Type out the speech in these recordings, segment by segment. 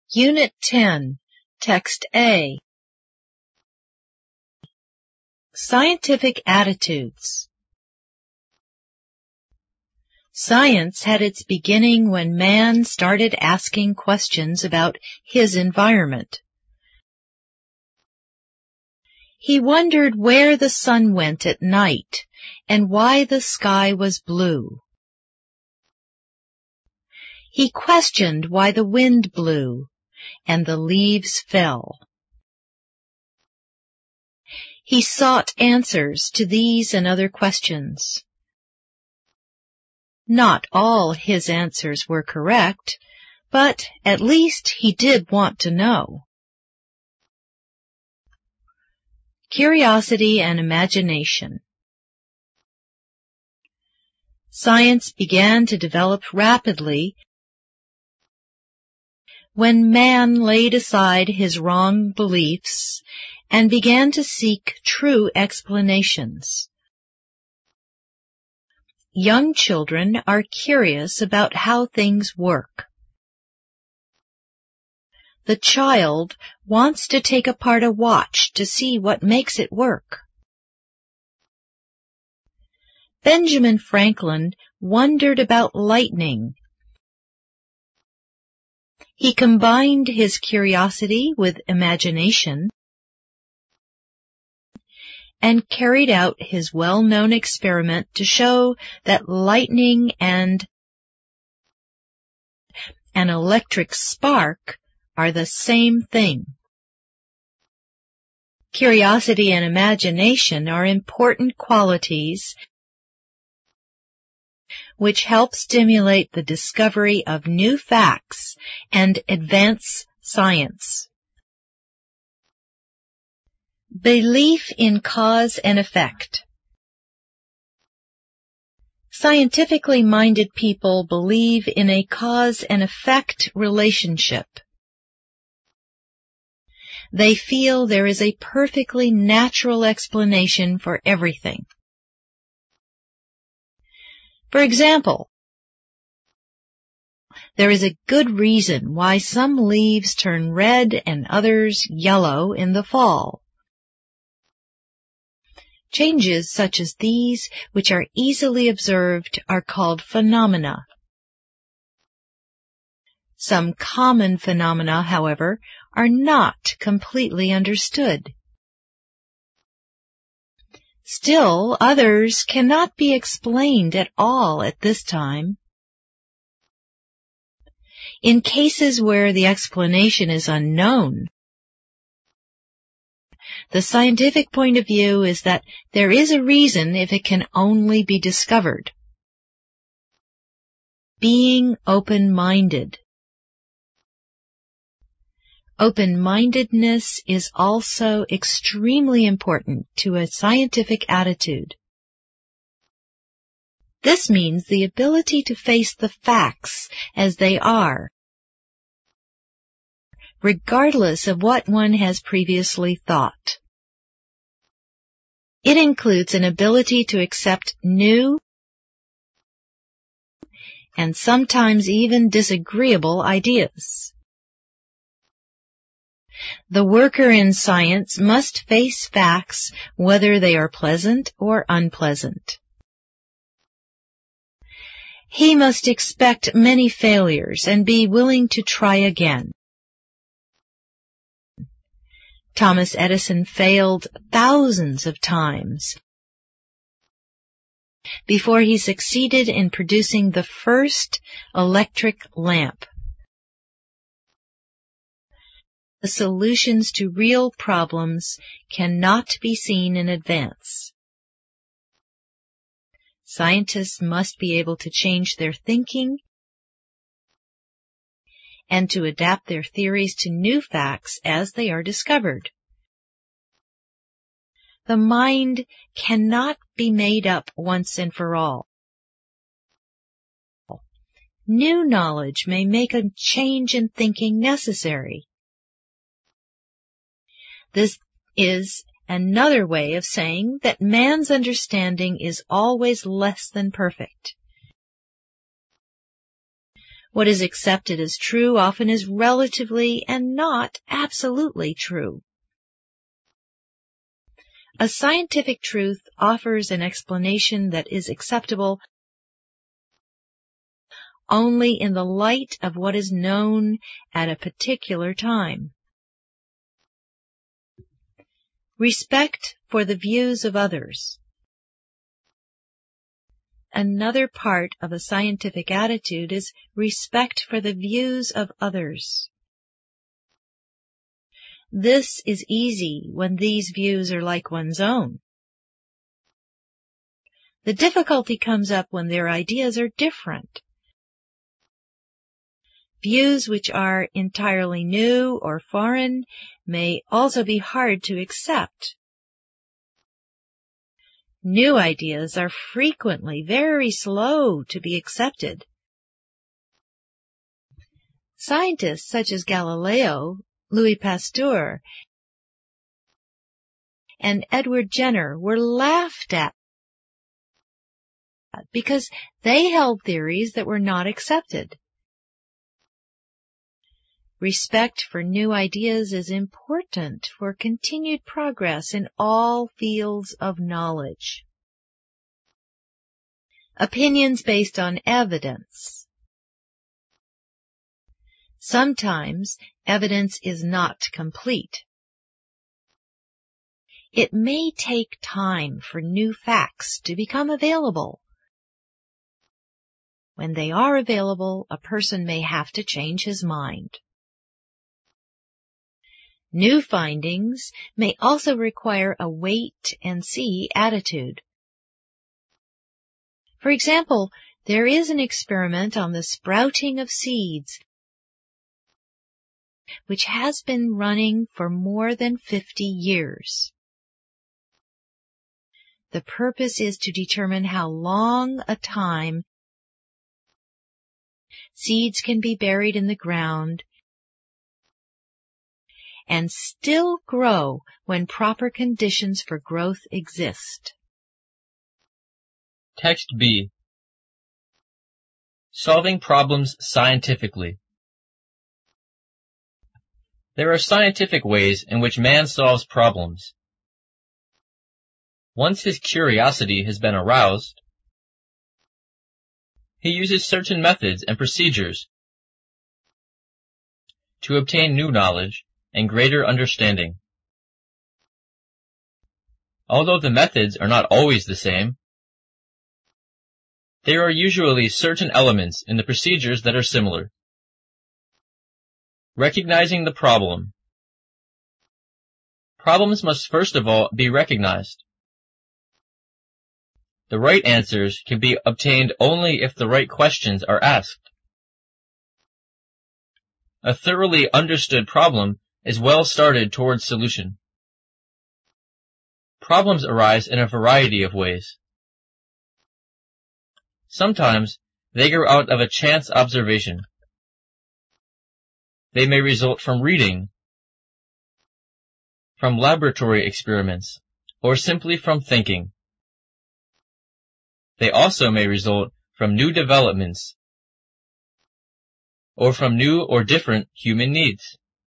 Unit 10, Text A. Scientific attitudes. Science had its beginning when man started asking questions about his environment. He wondered where the sun went at night and why the sky was blue. He questioned why the wind blew and the leaves fell. He sought answers to these and other questions. Not all his answers were correct, but at least he did want to know. Curiosity and imagination. Science began to develop rapidly when man laid aside his wrong beliefs and began to seek true explanations. Young children are curious about how things work. The child wants to take apart a watch to see what makes it work. Benjamin Franklin wondered about lightning. He combined his curiosity with imagination and carried out his well-known experiment to show that lightning and an electric spark are the same thing. Curiosity and imagination are important qualities which help stimulate the discovery of new facts and advance science. Belief in cause and effect. Scientifically minded people believe in a cause and effect relationship. They feel there is a perfectly natural explanation for everything. For example, there is a good reason why some leaves turn red and others yellow in the fall. Changes such as these, which are easily observed, are called phenomena. Some common phenomena, however, are not completely understood. Still, others cannot be explained at all at this time. In cases where the explanation is unknown, the scientific point of view is that there is a reason if it can only be discovered. Being open-minded. Open-mindedness is also extremely important to a scientific attitude. This means the ability to face the facts as they are, regardless of what one has previously thought. It includes an ability to accept new and sometimes even disagreeable ideas. The worker in science must face facts whether they are pleasant or unpleasant. He must expect many failures and be willing to try again. Thomas Edison failed thousands of times before he succeeded in producing the first electric lamp. The solutions to real problems cannot be seen in advance. Scientists must be able to change their thinking and to adapt their theories to new facts as they are discovered. The mind cannot be made up once and for all. New knowledge may make a change in thinking necessary. This is another way of saying that man's understanding is always less than perfect. What is accepted as true often is relatively and not absolutely true. A scientific truth offers an explanation that is acceptable only in the light of what is known at a particular time. Respect for the views of others. Another part of a scientific attitude is respect for the views of others. This is easy when these views are like one's own. The difficulty comes up when their ideas are different. Views which are entirely new or foreign may also be hard to accept. New ideas are frequently very slow to be accepted. Scientists such as Galileo, Louis Pasteur, and Edward Jenner were laughed at because they held theories that were not accepted. Respect for new ideas is important for continued progress in all fields of knowledge. Opinions based on evidence. Sometimes evidence is not complete. It may take time for new facts to become available. When they are available, a person may have to change his mind. New findings may also require a wait-and-see attitude. For example, there is an experiment on the sprouting of seeds which has been running for more than 50 years. The purpose is to determine how long a time seeds can be buried in the ground and still grow when proper conditions for growth exist. Text B. Solving problems scientifically. There are scientific ways in which man solves problems. Once his curiosity has been aroused, he uses certain methods and procedures to obtain new knowledge and greater understanding. Although the methods are not always the same, there are usually certain elements in the procedures that are similar. Recognizing the problem. Problems must first of all be recognized. The right answers can be obtained only if the right questions are asked. A thoroughly understood problem is well started towards solution. Problems arise in a variety of ways. Sometimes they grow out of a chance observation. They may result from reading, from laboratory experiments, or simply from thinking. They also may result from new developments, or from new or different human needs.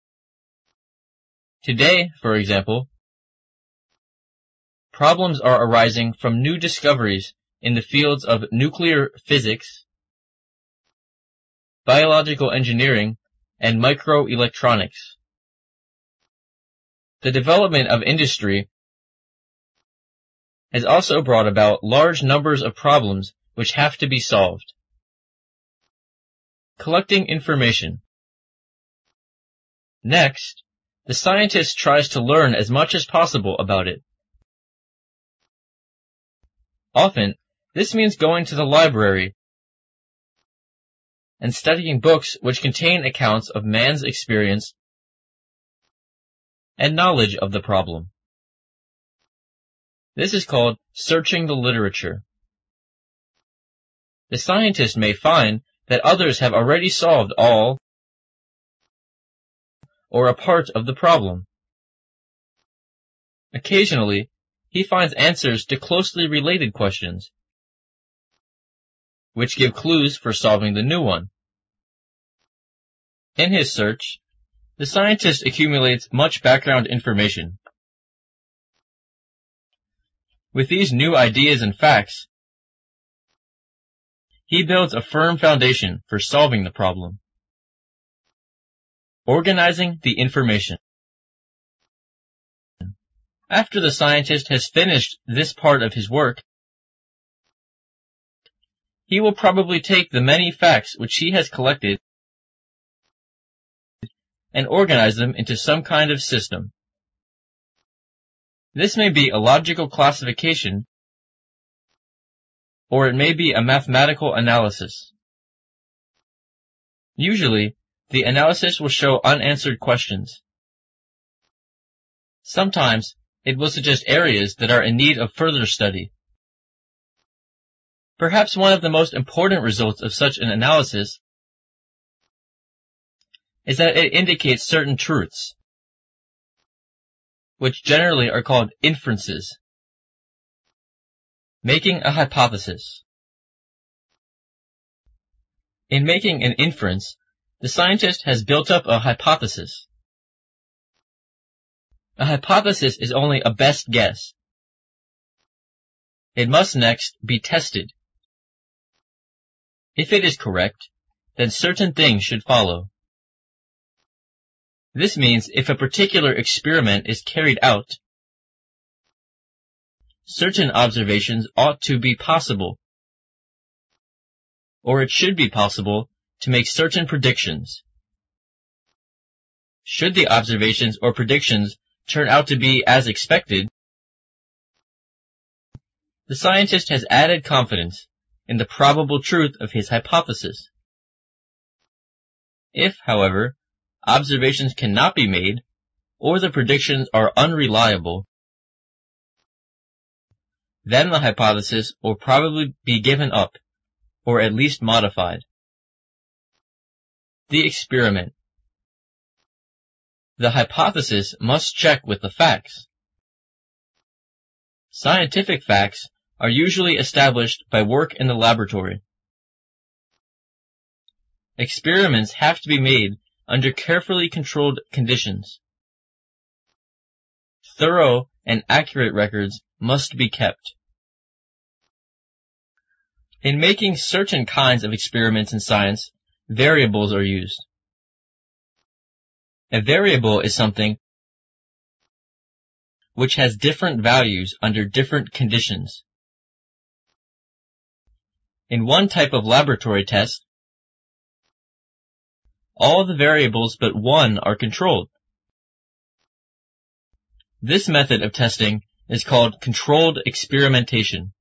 Today, for example, problems are arising from new discoveries in the fields of nuclear physics, biological engineering, and microelectronics. The development of industry has also brought about large numbers of problems which have to be solved. Collecting information. Next, the scientist tries to learn as much as possible about it. Often, this means going to the library and studying books which contain accounts of man's experience and knowledge of the problem. This is called searching the literature. The scientist may find that others have already solved all or a part of the problem. Occasionally, he finds answers to closely related questions, which give clues for solving the new one. In his search, the scientist accumulates much background information. With these new ideas and facts, he builds a firm foundation for solving the problem. Organizing the information. After the scientist has finished this part of his work, he will probably take the many facts which he has collected and organize them into some kind of system. This may be a logical classification, or it may be a mathematical analysis. Usually, the analysis will show unanswered questions. Sometimes, it will suggest areas that are in need of further study. Perhaps one of the most important results of such an analysis is that it indicates certain truths, which generally are called inferences. Making a hypothesis. In making an inference, the scientist has built up a hypothesis. A hypothesis is only a best guess. It must next be tested. If it is correct, then certain things should follow. This means if a particular experiment is carried out, certain observations ought to be possible, or it should be possible to make certain predictions. Should the observations or predictions turn out to be as expected, the scientist has added confidence in the probable truth of his hypothesis. If, however, observations cannot be made, or the predictions are unreliable, then the hypothesis will probably be given up, or at least modified. The experiment. The hypothesis must check with the facts. Scientific facts are usually established by work in the laboratory. Experiments have to be made under carefully controlled conditions. Thorough and accurate records must be kept. In making certain kinds of experiments in science, variables are used. A variable is something which has different values under different conditions. In one type of laboratory test, all the variables but one are controlled. This method of testing is called controlled experimentation.